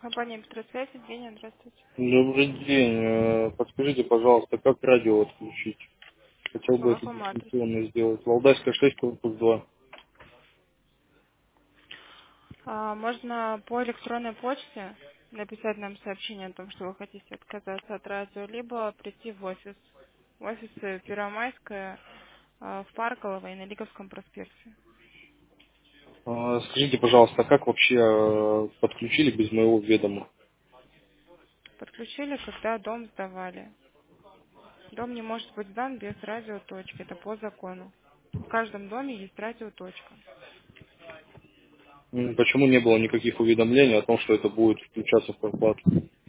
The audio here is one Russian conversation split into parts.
Компания «Петросвязь», Евгения, здравствуйте. Добрый день. Подскажите, пожалуйста, как радио отключить? Хотел По бы это какому адресу? дистанционно сделать. Валдайская 6, корпус 2. Можно по электронной почте написать нам сообщение о том, что вы хотите отказаться от радио, либо прийти в офис. В офисе Первомайская, в Парковой и на Лиговском проспекте. Скажите, пожалуйста, как вообще подключили без моего ведома? Подключили, когда дом сдавали. Дом не может быть сдан без радиоточки, это по закону. В каждом доме есть радиоточка. Почему не было никаких уведомлений о том, что это будет включаться в проплату?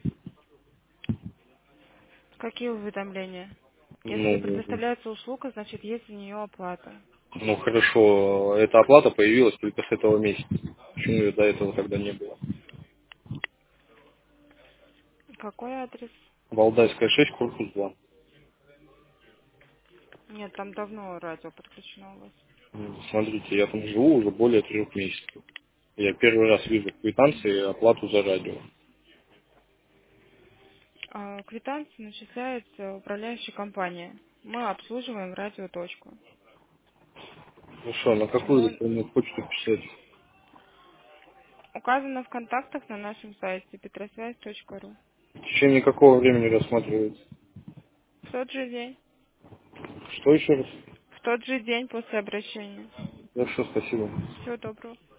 Какие уведомления? Если Ну, предоставляется услуга, значит есть за нее оплата. ну хорошо, эта оплата появилась только с этого месяца. Почему ее до этого тогда не было? Какой адрес? Валдайская 6, корпус 2. Нет, там давно радио подключено у вас. Смотрите, я там живу уже более 3 месяцев. Я первый раз вижу в квитанции оплату за радио. Квитанция начисляется управляющей компания. Мы обслуживаем радиоточку. Хорошо, на какую Мы электронную почту писать? указано в контактах на нашем сайте petrosвязь.ру. В течение какого времени рассматривается? В тот же день. Что еще раз? В тот же день после обращения. Хорошо, спасибо. Всего доброго.